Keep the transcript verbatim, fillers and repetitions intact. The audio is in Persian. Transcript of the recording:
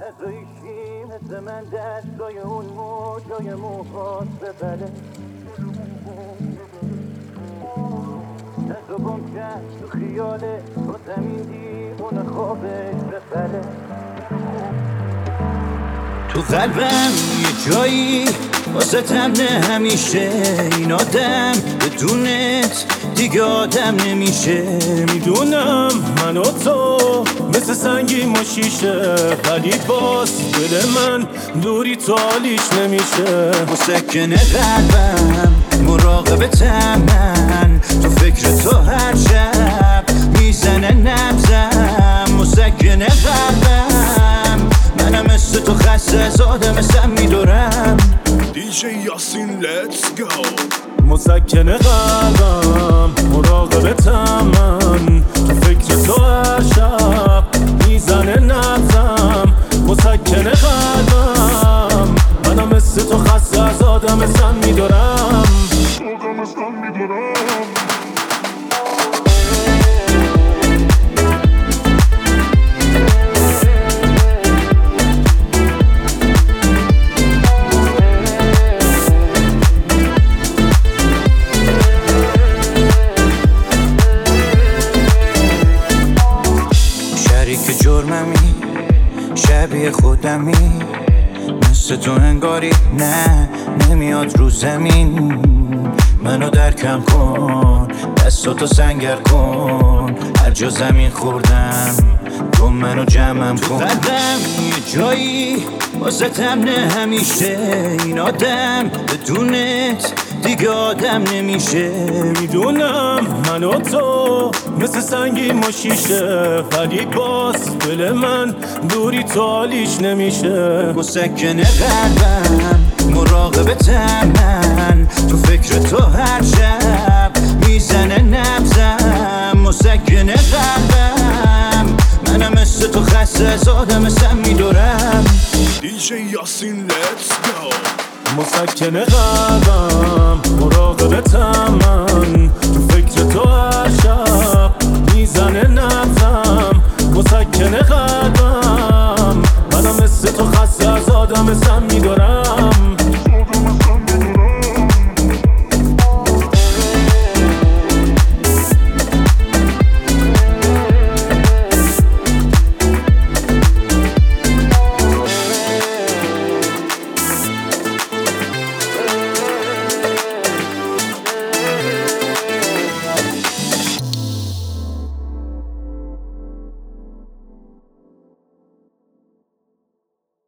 نزایشی مثل من دستای اون موجای موهات ببله دست و گم کرد تو خیاله با زمین دیوونه خوابش بپله تو قلبم یه جایی واسه تمنه همیشه این آدم بدونت دیگه آدم نمیشه میدونم من و تو مثل سنگی ما شیشه ولی باز دل من دوری تو حالیش نمیشه مسکن قلبم مراقبتم من تو فکر تو هر شب میزنه نبزم مسکن قلبم منم مثل تو خسته از آدم سم میدارم دیجی یاسین let's go مسکن قلبم مراقبتم من تو فکر تو هر شب میزنه نبزم مسکن قلبم منم مثل تو خسته از آدم سم میدارم آدم سم میدارم که جرممی شبیه خودمی مثل تو انگاری نه نمیاد رو زمین منو درکم کن دستاتو سنگر کن هر جا زمین خوردم تو منو جمعم کن تو قلبم یه جایی واسه تمنه همیشه این آدم بدونت دیگه آدم نمیشه میدونم من و تو مثل سنگی ما شیشه ولی باز دل من دوری تو حالیش نمیشه مسکن قلبم مراقبتم من تو فکر تو هر شب میزنه نبزم مسکن قلبم منم مثل تو خسته از آدم سم میدارم دیجی یاسین let's go مسکن قلبم مراقبتم من تو فکر تو هر شب میزنه نبزم مسکن قلبم منم مثل تو خسته از آدم سم میدارم